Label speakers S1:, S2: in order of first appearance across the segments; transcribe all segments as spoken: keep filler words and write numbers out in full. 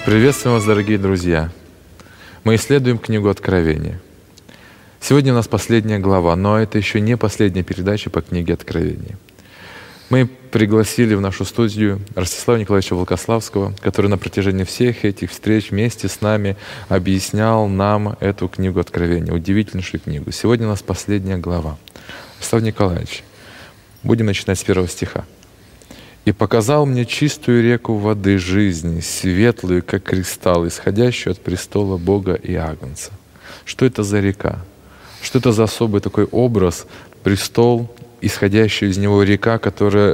S1: Приветствуем вас, дорогие друзья! Мы исследуем книгу Откровения. Сегодня у нас последняя глава, но это еще не последняя передача по книге Откровения. Мы пригласили в нашу студию Ростислава Николаевича Волкославского, который на протяжении всех этих встреч вместе с нами объяснял нам эту книгу Откровения, удивительнейшую книгу. Сегодня у нас последняя глава. Ростислав Николаевич, будем начинать с первого стиха. «И показал мне чистую реку воды жизни, светлую, как кристалл, исходящую от престола Бога и Агнца». Что это за река? Что это за особый такой образ, престол, исходящая из него река, которая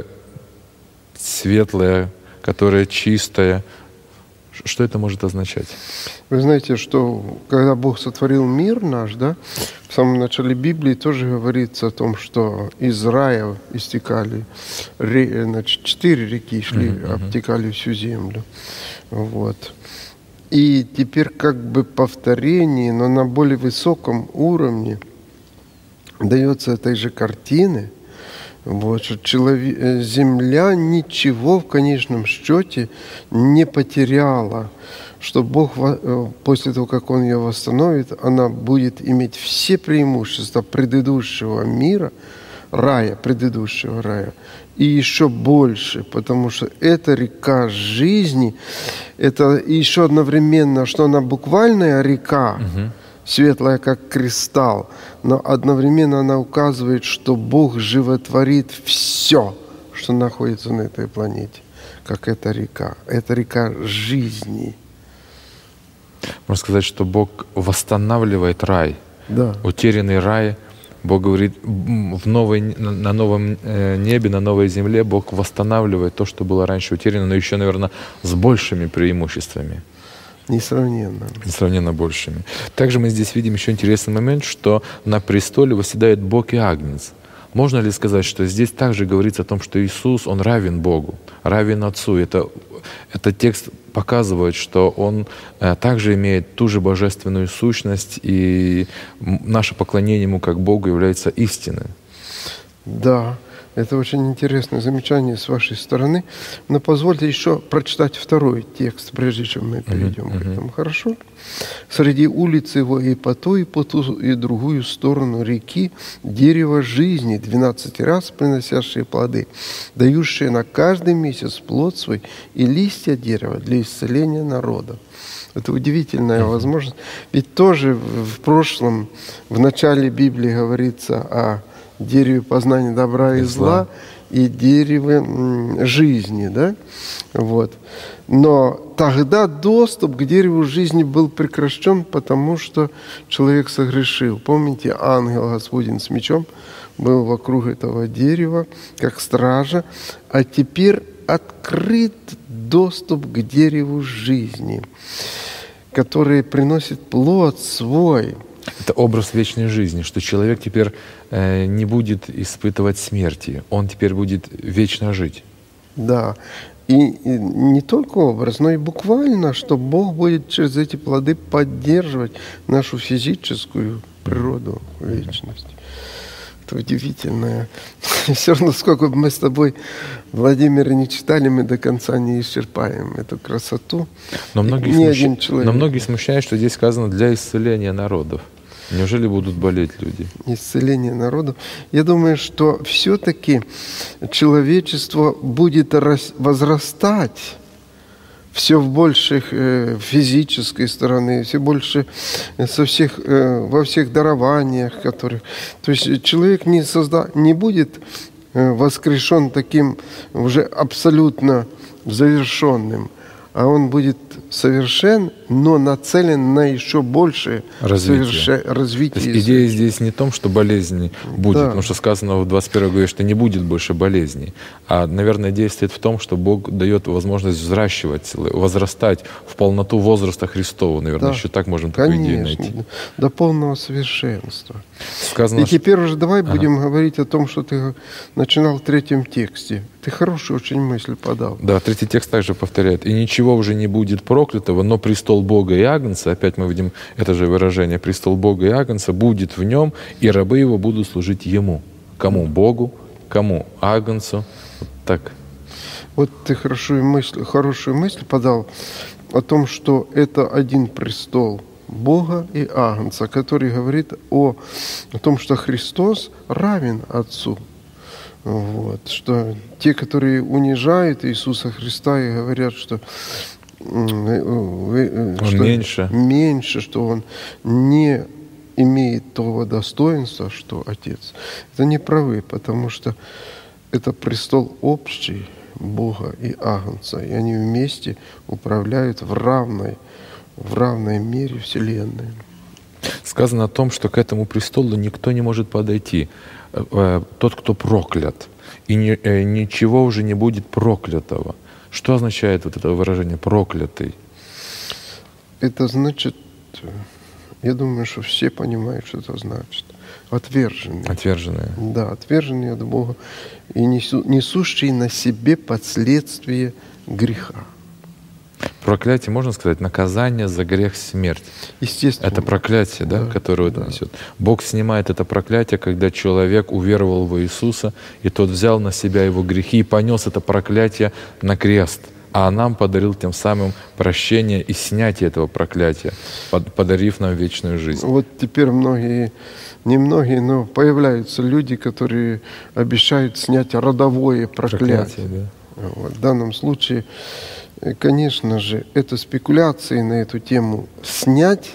S1: светлая, которая чистая? Что это может означать?
S2: Вы знаете, что когда Бог сотворил мир наш, да, в самом начале Библии тоже говорится о том, что из рая истекали, значит, четыре реки шли, uh-huh, uh-huh. обтекали всю землю. Вот. И теперь как бы повторение, но на более высоком уровне дается этой же картины. Вот, что человек, земля ничего в конечном счете не потеряла, что Бог после того, как Он ее восстановит, она будет иметь все преимущества предыдущего мира, рая, предыдущего рая, и еще больше, потому что эта река жизни, это еще одновременно, что она буквальная река, угу. светлая, как кристалл, но одновременно она указывает, что Бог животворит все, что находится на этой планете, как эта река. Это река жизни.
S1: Можно сказать, что Бог восстанавливает рай.
S2: Да.
S1: Утерянный рай. Бог говорит, в новой, на новом небе, на новой земле Бог восстанавливает то, что было раньше утеряно, но еще, наверное, с большими преимуществами.
S2: Несравненно.
S1: Несравненно большими. Также мы здесь видим еще интересный момент, что на престоле восседает Бог и Агнец. Можно ли сказать, что здесь также говорится о том, что Иисус, Он равен Богу, равен Отцу? Это, этот текст показывает, что Он э, также имеет ту же божественную сущность, и наше поклонение Ему как Богу является истиной.
S2: Да. Это очень интересное замечание с вашей стороны. Но позвольте еще прочитать второй текст, прежде чем мы перейдем uh-huh, к этому. Uh-huh. Хорошо? «Среди улиц его и по ту, и по ту, и другую сторону реки дерево жизни, двенадцать раз приносящие плоды, дающие на каждый месяц плод свой, и листья дерева для исцеления народа». Это удивительная uh-huh. возможность. Ведь тоже в прошлом, в начале Библии говорится о дереве познания добра и, и зла, и дереве жизни, да? Вот. Но тогда доступ к дереву жизни был прекращен, потому что человек согрешил. Помните, ангел Господень с мечом был вокруг этого дерева, как стража, а теперь открыт доступ к дереву жизни, который приносит плод свой.
S1: Это образ вечной жизни, что человек теперь э, не будет испытывать смерти, он теперь будет вечно жить.
S2: Да. И, и не только образ, но и буквально, что Бог будет через эти плоды поддерживать нашу физическую природу, вечность. Это удивительное. Все равно, сколько бы мы с тобой, Владимир, не читали, мы до конца не исчерпаем эту красоту.
S1: Но многие, смущ... но многие смущают, что здесь сказано «для исцеления народов». Неужели будут болеть люди?
S2: Исцеление народов. Я думаю, что все-таки человечество будет возрастать все в больших э, физической стороны, все больше со всех, э, во всех дарованиях, которых... То есть человек не, созда... не будет э, воскрешен таким уже абсолютно завершенным, а он будет совершен, но нацелен на еще большее развитие. Соверше... развитие.
S1: То есть идея здесь не в том, что болезни будет, да. потому что сказано в двадцать первой главе, что не будет больше болезней. А, наверное, идея стоит в том, что Бог дает возможность взращивать, возрастать в полноту возраста Христова. Наверное, да. еще так можем такую идею найти.
S2: До полного совершенства.
S1: Сказано,
S2: И теперь
S1: что...
S2: уже давай
S1: ага.
S2: будем говорить о том, что ты начинал в третьем тексте. Ты хорошую очень мысль подал.
S1: Да, третий текст также повторяет. «И ничего уже не будет проклятого, но престол Бога и Агнца», опять мы видим это же выражение, «престол Бога и Агнца будет в нем, и рабы его будут служить ему». Кому? Богу, кому? Агнцу. Вот так.
S2: Вот ты хорошую мысль, хорошую мысль подал. о том, что это один престол Бога и Агнца, который говорит о, о том, что Христос равен Отцу. Вот, что те, которые унижают Иисуса Христа и говорят, что,
S1: Он
S2: что
S1: меньше.
S2: меньше, что Он не имеет того достоинства, что Отец, это не правы, потому что это престол общий Бога и Агнца, и они вместе управляют в равной, в равной мере Вселенной.
S1: Сказано о том, что к этому престолу никто не может подойти. Тот, кто проклят. И ничего уже не будет проклятого. Что означает вот это выражение «проклятый»?
S2: Это значит, я думаю, что все понимают, что это значит. Отверженные.
S1: Отверженные.
S2: Да, отверженные от Бога и несу, несущие на себе последствия греха.
S1: Проклятие, можно сказать, наказание за грех — смерть.
S2: Естественно.
S1: Это проклятие, да,
S2: да,
S1: которое
S2: да.
S1: это несет. Бог снимает это проклятие, когда человек уверовал в Иисуса, и тот взял на себя его грехи и понес это проклятие на крест. А нам подарил тем самым прощение и снятие этого проклятия, подарив нам вечную жизнь.
S2: Вот теперь многие, не многие, но появляются люди, которые обещают снять родовое проклятие.
S1: Проклятие, да.
S2: Вот. В данном случае, конечно же, это спекуляции на эту тему. Снять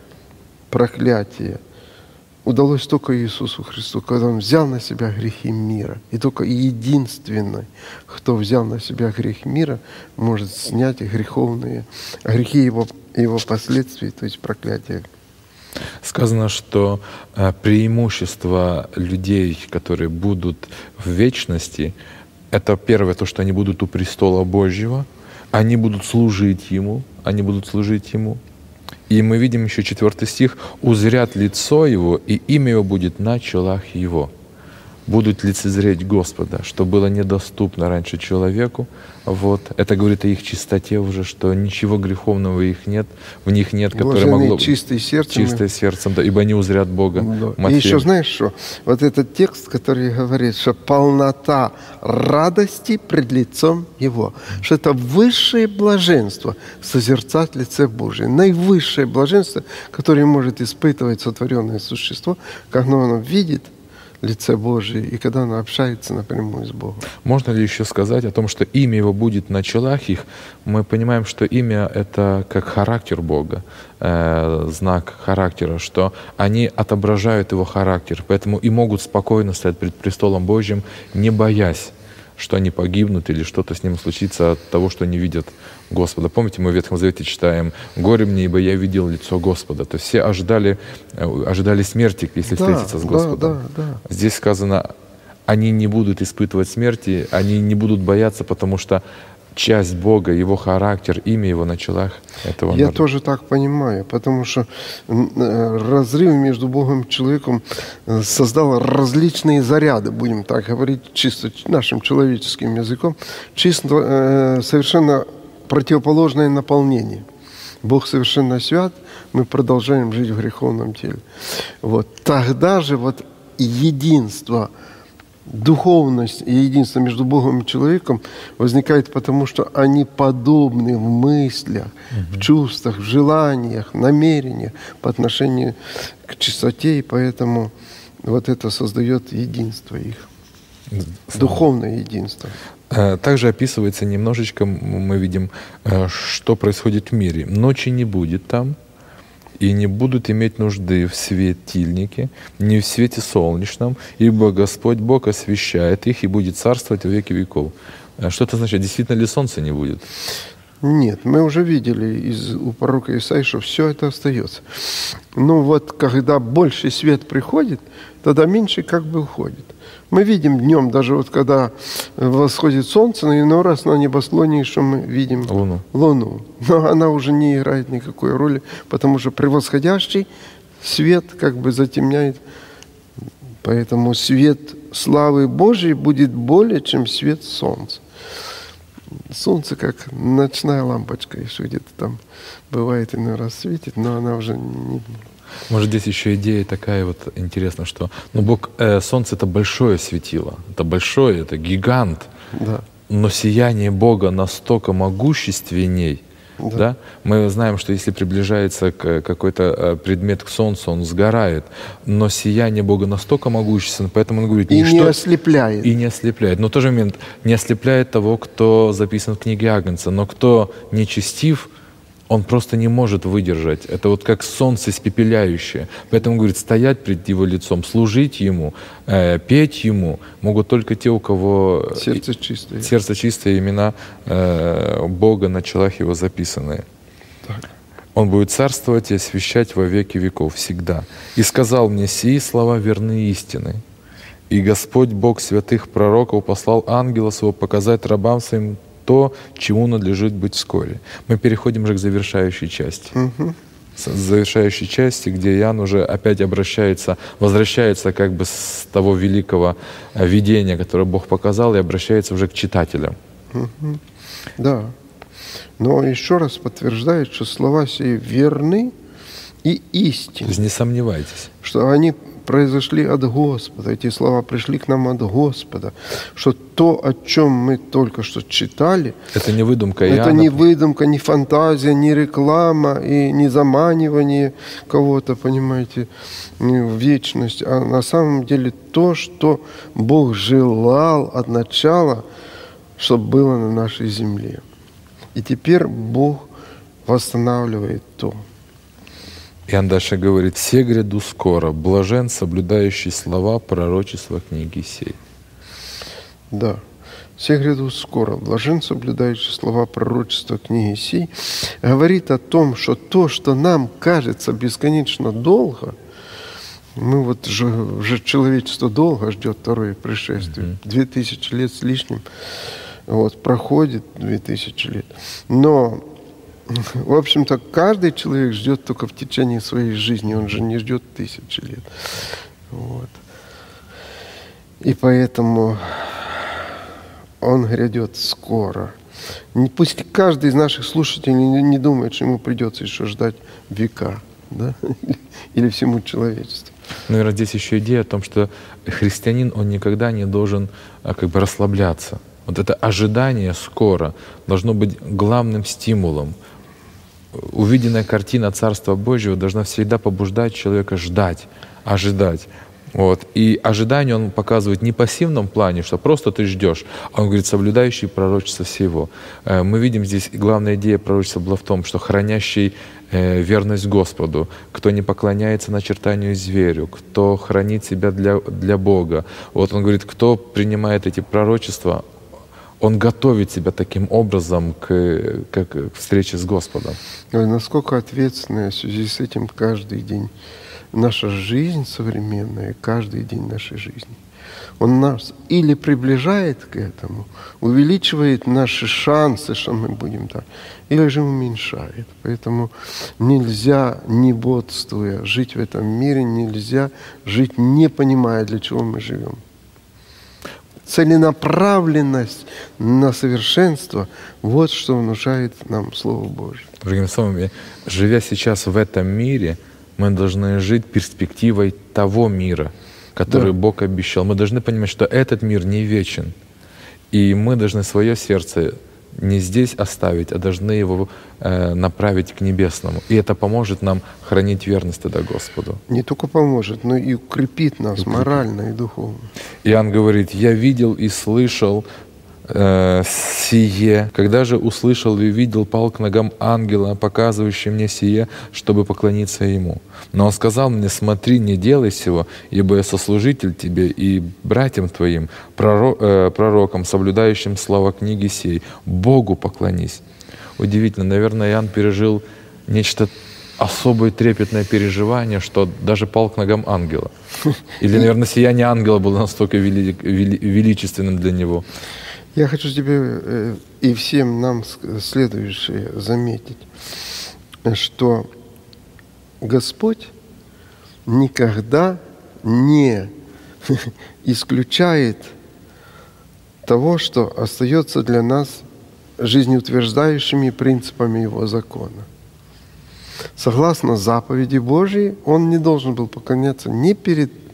S2: проклятие удалось только Иисусу Христу, когда Он взял на себя грехи мира. И только единственный, кто взял на себя грех мира, может снять греховные, грехи его, его последствий, то есть проклятие.
S1: Сказано, что преимущество людей, которые будут в вечности, это первое, то, что они будут у престола Божьего, они будут служить Ему, они будут служить Ему. И мы видим еще четвертый стих: «Узрят лицо Его, и имя Его будет на челах Его». Будут лицезреть Господа, что было недоступно раньше человеку. Вот. Это говорит о их чистоте уже, что ничего греховного их нет, в них нет, которое могло...
S2: чистые сердцем.
S1: Чистое сердцем, да, ибо они узрят Бога.
S2: Да. И еще знаешь что? Вот этот текст, который говорит, что полнота радости пред лицом Его, что это высшее блаженство созерцать лице Божие, наивысшее блаженство, которое может испытывать сотворенное существо, когда оно видит лице Божие, и когда оно общается напрямую с Богом.
S1: Можно ли еще сказать о том, что имя Его будет на челах их? Мы понимаем, что имя — это как характер Бога, э, знак характера, что они отображают Его характер, поэтому и могут спокойно стоять пред престолом Божьим, не боясь, что они погибнут или что-то с ним случится от того, что они видят Господа. Помните, мы в Ветхом Завете читаем: «Горе мне, ибо я видел лицо Господа». То есть все ожидали, ожидали смерти, если да, встретиться с Господом.
S2: Да, да, да.
S1: Здесь сказано, они не будут испытывать смерти, они не будут бояться, потому что часть Бога, Его характер, имя Его на челах этого
S2: Я
S1: народа.
S2: тоже так понимаю, потому что разрыв между Богом и человеком создал различные заряды, будем так говорить, чисто нашим человеческим языком, чисто совершенно противоположное наполнение. Бог совершенно свят, мы продолжаем жить в греховном теле. Вот. Тогда же вот единство, духовность и единство между Богом и человеком возникает потому, что они подобны в мыслях, угу. в чувствах, в желаниях, намерениях по отношению к чистоте, и поэтому вот это создает единство их, духовное единство.
S1: Также описывается немножечко, мы видим, что происходит в мире. Ночи не будет там, и не будут иметь нужды в светильнике, ни в свете солнечном, ибо Господь Бог освещает их и будет царствовать во веки веков. Что это значит? Действительно ли солнца не будет?
S2: Нет, мы уже видели из, у пророка Исаии, что все это остается. Но вот когда больший свет приходит, тогда меньше как бы уходит. Мы видим днем, даже вот когда восходит солнце, но иной раз на небосклоне еще мы видим
S1: Луну.
S2: Луну. Но она уже не играет никакой роли, потому что превосходящий свет как бы затемняет. Поэтому свет славы Божией будет более, чем свет солнца. Солнце как ночная лампочка, еще где-то там бывает иной раз светит, но она уже не...
S1: Может, здесь еще идея такая вот интересная, что ну, Бог, э, солнце — это большое светило, это большое, это гигант,
S2: да.
S1: но сияние Бога настолько могущественней, Да. Да? Мы знаем, что если приближается к какой-то предмет к Солнцу, он сгорает, но сияние Бога настолько могущественно, поэтому он говорит,
S2: и
S1: ничто...
S2: не ослепляет.
S1: И не ослепляет. Но в тот же момент не ослепляет того, кто записан в книге Агнца, но кто нечестив, он просто не может выдержать. Это вот как солнце испепеляющее. Поэтому, говорит, стоять пред Его лицом, служить Ему, э, петь Ему могут только те, у кого
S2: сердце чистое,
S1: сердце чистое, имена э, Бога на челах Его записанные.
S2: Так.
S1: Он будет царствовать и освящать во веки веков всегда. «И сказал мне, сии слова верны истины. И Господь Бог святых пророков послал ангела своего показать рабам своим то, чему надлежит быть вскоре». Мы переходим же к завершающей части.
S2: Угу.
S1: Завершающей части, где Иоанн уже опять обращается, возвращается как бы с того великого видения, которое Бог показал, и обращается уже к читателям.
S2: Угу. Да. Но еще раз подтверждает, что слова сии верны и истинны.
S1: То есть не сомневайтесь.
S2: Что они произошли от Господа, эти слова пришли к нам от Господа, что то, о чем мы только что читали,
S1: это не выдумка Иоанна.
S2: Это не выдумка, не фантазия, не реклама и не заманивание кого-то, понимаете, в вечность, а на самом деле то, что Бог желал от начала, чтобы было на нашей земле. И теперь Бог восстанавливает то.
S1: Иоанн дальше говорит, «Се гряду скоро, блажен, соблюдающий слова пророчества книги сей».
S2: Да. «Се гряду скоро, блажен, соблюдающий слова пророчества книги сей», говорит о том, что то, что нам кажется бесконечно долго, мы вот же, уже человечество долго ждет второе пришествие, две тысячи лет с лишним, вот, проходит две тысячи лет, но в общем-то, каждый человек ждет только в течение своей жизни, он же не ждет тысячи лет. Вот. И поэтому он грядет скоро. Пусть каждый из наших слушателей не думает, что ему придется еще ждать века, да? Или всему человечеству.
S1: Наверное, здесь еще идея о том, что христианин, он никогда не должен как бы расслабляться. Вот это ожидание скоро должно быть главным стимулом. Увиденная картина Царства Божьего должна всегда побуждать человека ждать, ожидать. Вот. И ожидание он показывает не в пассивном плане, что просто ты ждешь, а он говорит, соблюдающий пророчество всего. Мы видим здесь, главная идея пророчества была в том, что хранящий верность Господу, кто не поклоняется начертанию зверю, кто хранит себя для, для Бога. Вот он говорит, кто принимает эти пророчества, он готовит себя таким образом к, к, к встрече с Господом.
S2: Ой, насколько ответственная в связи с этим каждый день наша жизнь современная, каждый день нашей жизни. Он нас или приближает к этому, увеличивает наши шансы, что мы будем так, или же уменьшает. Поэтому нельзя, не бодствуя, жить в этом мире, нельзя жить, не понимая, для чего мы живем. Целенаправленность на совершенство — вот что внушает нам Слово Божье.
S1: Другими словами, живя сейчас в этом мире, мы должны жить перспективой того мира, который да. Бог обещал. Мы должны понимать, что этот мир не вечен. И мы должны свое сердце не здесь оставить, а должны его э, направить к небесному. И это поможет нам хранить верность тогда Господу.
S2: Не только поможет, но и укрепит нас укрепит. Морально и духовно.
S1: Иоанн говорит, «Я видел и слышал э, сие, когда же услышал и видел, пал к ногам ангела, показывающий мне сие, чтобы поклониться ему. Но он сказал мне, смотри, не делай сего, ибо я сослужитель тебе и братьям твоим, пророк, э, пророкам, соблюдающим слова книги сей, Богу поклонись». Удивительно, наверное, Иоанн пережил нечто особое трепетное переживание, что даже пал к ногам ангела. Или, наверное, сияние ангела было настолько вели, вели, величественным для него.
S2: Я хочу тебе э, и всем нам следующее заметить, что Господь никогда не исключает того, что остается для нас жизнеутверждающими принципами Его закона. Согласно заповеди Божьей, Он не должен был поклоняться ни перед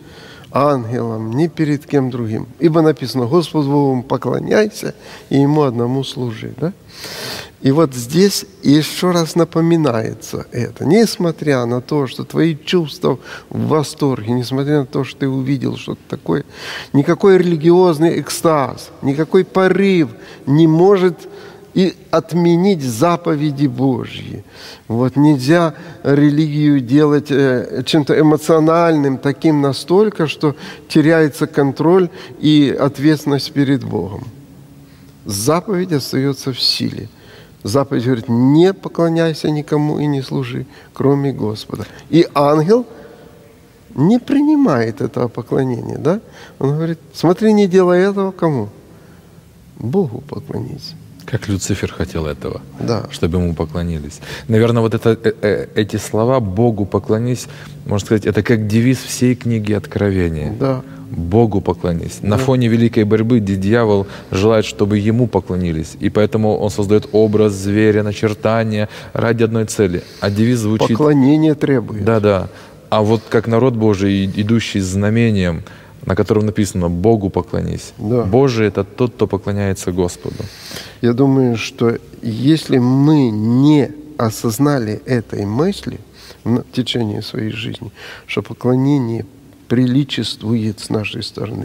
S2: ангелам, ни перед кем другим. Ибо написано: Господу Богу поклоняйся и Ему одному служи. Да? И вот здесь еще раз напоминается это. Несмотря на то, что твои чувства в восторге, несмотря на то, что ты увидел что-то такое, никакой религиозный экстаз, никакой порыв не может и отменить заповеди Божьи. Вот нельзя религию делать чем-то эмоциональным, таким настолько, что теряется контроль и ответственность перед Богом. Заповедь остается в силе. Заповедь говорит: не поклоняйся никому и не служи, кроме Господа. И ангел не принимает этого поклонения. Да? Он говорит: смотри, не делай этого кому? Богу поклонись.
S1: Как Люцифер хотел этого,
S2: да.
S1: чтобы ему поклонились. Наверное, вот это, э, эти слова «Богу поклонись», можно сказать, это как девиз всей книги Откровения.
S2: Да.
S1: Богу поклонись.
S2: Да.
S1: На фоне великой борьбы, где дьявол желает, чтобы ему поклонились. И поэтому он создает образ зверя, начертания ради одной цели. А девиз звучит...
S2: Поклонение требует.
S1: Да-да. А вот как народ Божий, идущий с знамением, на котором написано «Богу поклонись». Да. Божий — это тот, кто поклоняется Господу.
S2: Я думаю, что если мы не осознали этой мысли в течение своей жизни, что поклонение приличествует с нашей стороны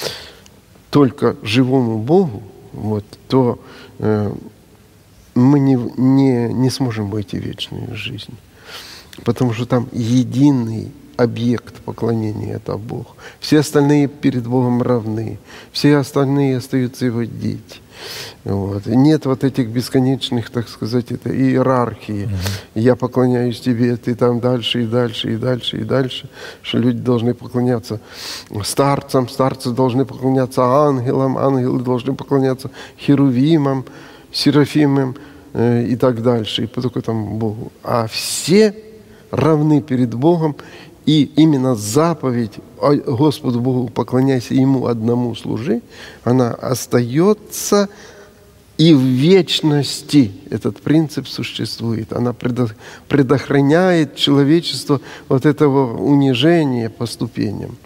S2: только живому Богу, вот, то э, мы не, не, не сможем войти в вечную жизнь. Потому что там единый объект поклонения — это Бог. Все остальные перед Богом равны. Все остальные остаются Его дети. Вот. И нет вот этих бесконечных, так сказать, это иерархии. Mm-hmm. Я поклоняюсь тебе, ты там дальше и дальше и дальше и дальше. Что люди должны поклоняться старцам, старцы должны поклоняться ангелам, ангелы должны поклоняться херувимам, серафимам э, и так дальше. И только там Богу. А все равны перед Богом. И именно заповедь Господу Богу поклоняйся, Ему одному служи, она остается и в вечности этот принцип существует. Она предохраняет человечество от этого унижения по ступеням.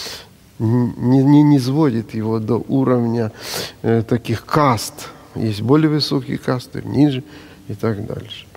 S2: Не, не, не сводит его до уровня э, таких каст. Есть более высокие касты, ниже и так дальше.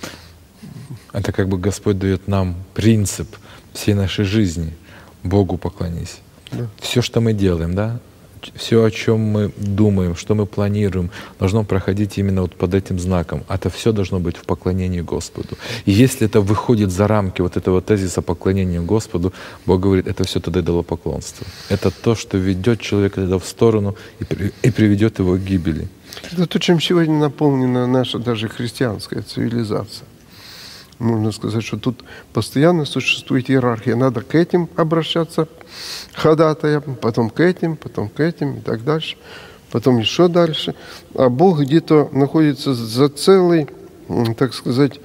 S1: Это как бы Господь дает нам принцип всей нашей жизни. Богу поклонись. Да. Все, что мы делаем, да, все, о чем мы думаем, что мы планируем, должно проходить именно вот под этим знаком. Это все должно быть в поклонении Господу. И если это выходит за рамки вот этого тезиса поклонения Господу, Бог говорит, это все тогда идолопоклонство. Это то, что ведет человека тогда в сторону и, при, и приведет его к гибели.
S2: Это то, чем сегодня наполнена наша даже христианская цивилизация. Можно сказать, что тут постоянно существует иерархия. Надо к этим обращаться, ходатаям, потом к этим, потом к этим и так дальше. Потом еще дальше. А Бог где-то находится за целой, так сказать,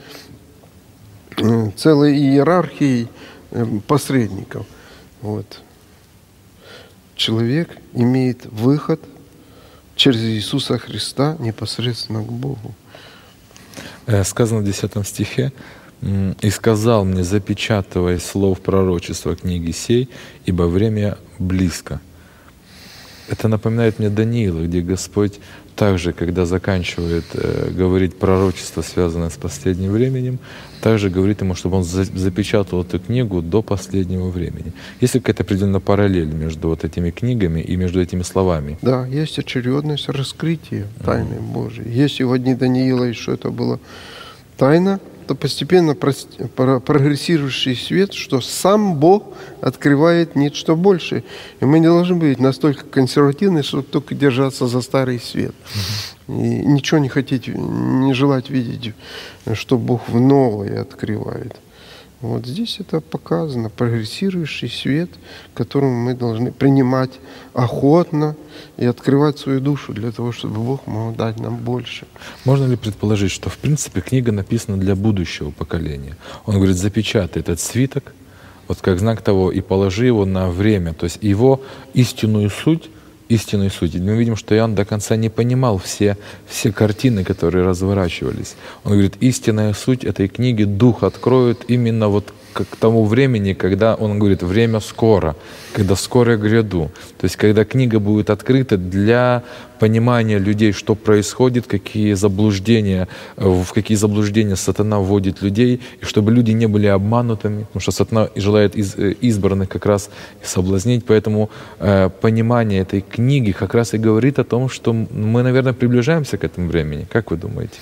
S2: целой иерархией посредников. Вот. Человек имеет выход через Иисуса Христа непосредственно к Богу.
S1: Сказано в десятом стихе: «И сказал мне, запечатывай слов пророчества книги сей, ибо время близко». Это напоминает мне Даниила, где Господь также, когда заканчивает э, говорить пророчество, связанное с последним временем, также говорит ему, чтобы он за, запечатал эту книгу до последнего времени. Есть какая-то определенная параллель между вот этими книгами и между этими словами?
S2: Да, есть очередность раскрытия тайны mm-hmm. Божьей. Если в дни Даниила еще это было тайна, то постепенно прогрессирующий свет, что сам Бог открывает нечто большее. И мы не должны быть настолько консервативны, чтобы только держаться за старый свет. Mm-hmm. И ничего не хотеть, не желать видеть, что Бог в новое открывает. Вот здесь это показано. Прогрессирующий свет, которым мы должны принимать охотно и открывать свою душу для того, чтобы Бог мог дать нам больше.
S1: Можно ли предположить, что в принципе книга написана для будущего поколения? Он говорит, запечатай этот свиток, вот как знак того, и положи его на время. То есть его истинную суть, истинную суть. И мы видим, что Иоанн до конца не понимал все, все картины, которые разворачивались. Он говорит, истинная суть этой книги Дух откроет именно вот к, к тому времени, когда Он говорит, время скоро, когда скоро гряду. То есть когда книга будет открыта для понимания людей, что происходит, какие заблуждения, в какие заблуждения сатана вводит людей, и чтобы люди не были обманутыми, потому что сатана желает из, избранных как раз соблазнить. Поэтому э, понимание этой книги как раз и говорит о том, что мы, наверное, приближаемся к этому времени. Как вы думаете?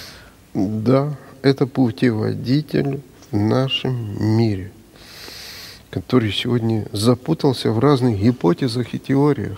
S2: Да, это путеводитель в нашем мире, который сегодня запутался в разных гипотезах и теориях.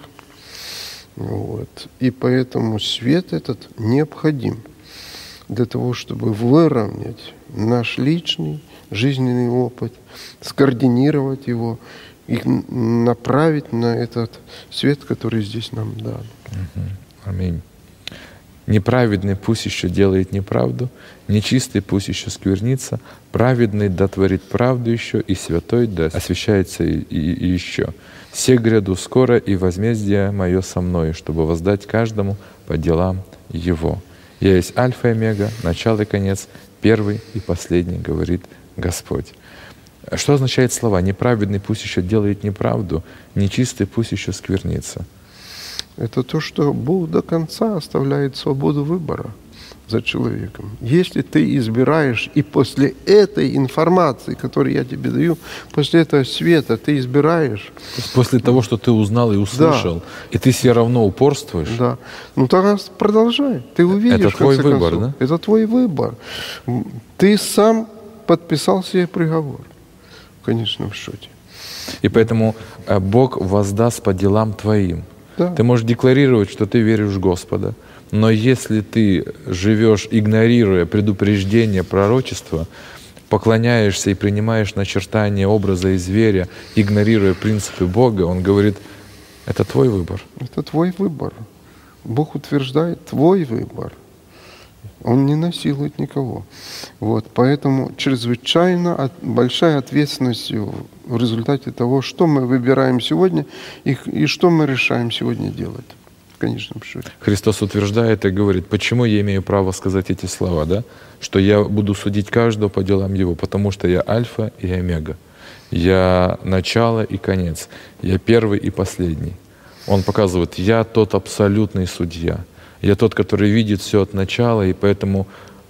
S2: Вот. И поэтому свет этот необходим для того, чтобы выровнять наш личный жизненный опыт, скоординировать его и направить на этот свет, который здесь нам дан.
S1: Аминь. Неправедный пусть еще делает неправду, нечистый пусть еще сквернится, праведный да творит правду еще, и святой да освящается и, и, и еще. Се гряду скоро, и возмездие мое со мною, чтобы воздать каждому по делам его. Я есть Альфа и Омега, начало и конец, первый и последний, говорит Господь. Что означает слова «неправедный пусть еще делает неправду, нечистый пусть еще сквернится»?
S2: Это то, что Бог до конца оставляет свободу выбора за человеком. Если ты избираешь, и после этой информации, которую я тебе даю, после этого света ты избираешь.
S1: После того, что ты узнал и услышал, да. И ты все равно упорствуешь.
S2: Да. Ну тогда продолжай. Ты увидишь.
S1: Это твой выбор,
S2: концов.
S1: Да?
S2: Это твой выбор. Ты сам подписал себе приговор в конечном счете.
S1: И поэтому Бог воздаст по делам твоим.
S2: Да.
S1: Ты можешь декларировать, что ты веришь в Господа, но если ты живешь, игнорируя предупреждение пророчества, поклоняешься и принимаешь начертание образа и зверя, игнорируя принципы Бога, Он говорит, это твой выбор.
S2: Это твой выбор. Бог утверждает твой выбор. Он не насилует никого. Вот. Поэтому чрезвычайно от, большая ответственность в результате того, что мы выбираем сегодня и, и что мы решаем сегодня делать. В конечном счете.
S1: Христос утверждает и говорит, почему я имею право сказать эти слова, да? Что я буду судить каждого по делам его, потому что я Альфа и Омега. Я начало и конец. Я первый и последний. Он показывает, я тот абсолютный судья. Я тот, который видит все от начала, и поэтому,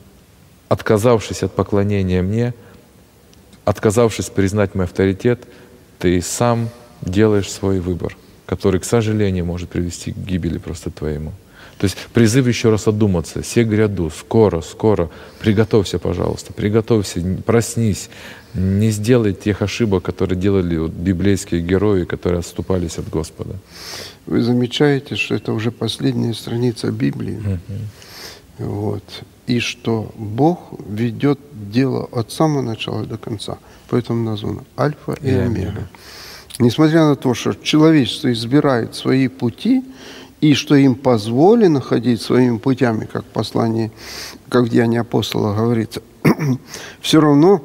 S1: отказавшись от поклонения мне, отказавшись признать мой авторитет, ты сам делаешь свой выбор, который, к сожалению, может привести к гибели просто твоему. То есть призыв еще раз одуматься. «Се гряду, скоро, скоро, приготовься, пожалуйста, приготовься, проснись, не сделай тех ошибок, которые делали вот библейские герои, которые отступались от Господа».
S2: Вы замечаете, что это уже последняя страница Библии,
S1: uh-huh.
S2: вот, и что Бог ведет дело от самого начала до конца. Поэтому названо Альфа и, и Омега. Омега. Несмотря на то, что человечество избирает свои пути, и что им позволено ходить своими путями, как в послании, как в Деянии апостола говорится, все равно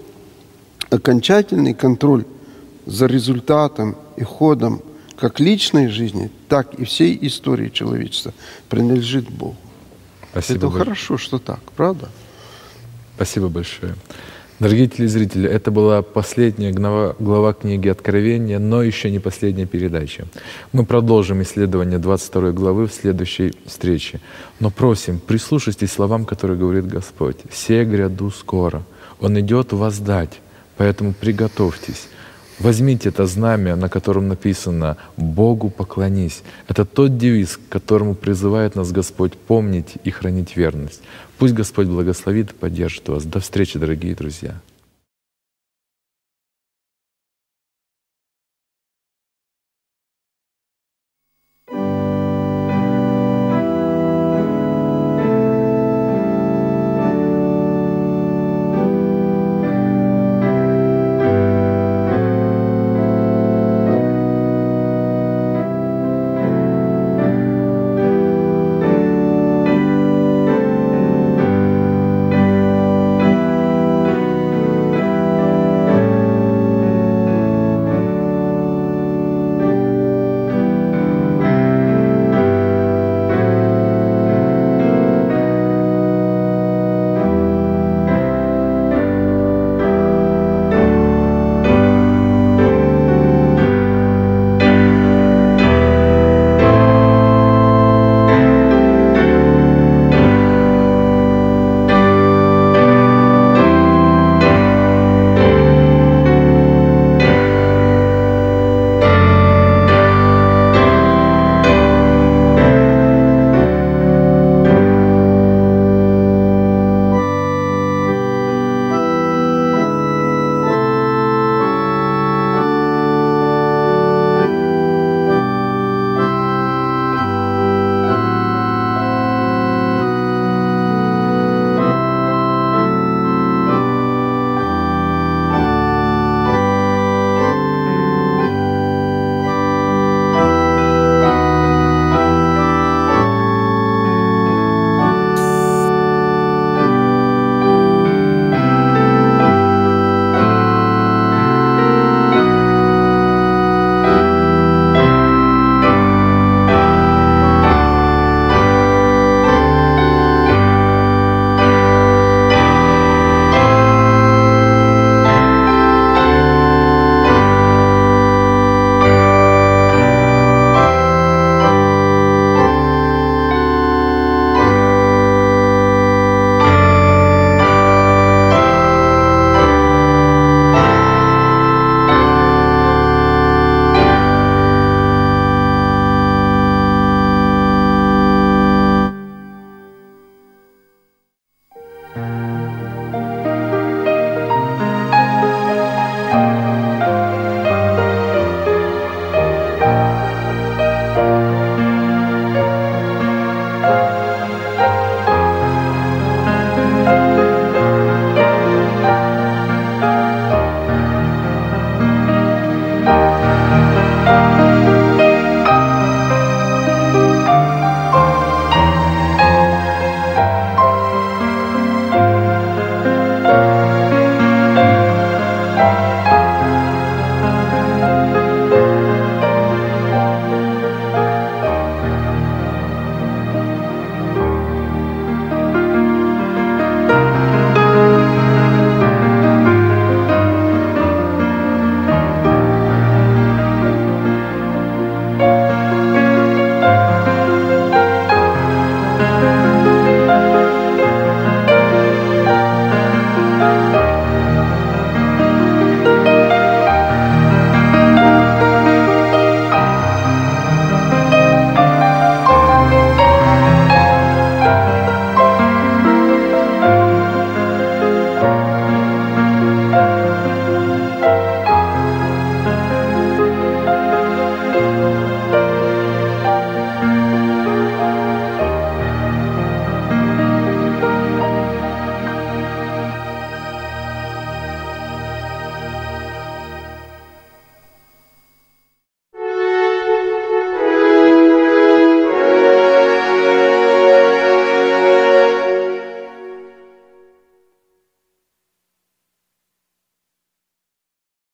S2: окончательный контроль за результатом и ходом как личной жизни, так и всей истории человечества принадлежит Богу.
S1: Спасибо
S2: Это
S1: большое.
S2: Хорошо, что так, правда?
S1: Спасибо большое. Дорогие телезрители, это была последняя глава, глава книги Откровения, но еще не последняя передача. Мы продолжим исследование двадцать второй главы в следующей встрече. Но просим, прислушайтесь к словам, которые говорит Господь. «Се гряду скоро». Он идет воздать, поэтому приготовьтесь. Возьмите это знамя, на котором написано «Богу поклонись». Это тот девиз, к которому призывает нас Господь помнить и хранить верность. Пусть Господь благословит и поддержит вас. До встречи, дорогие друзья.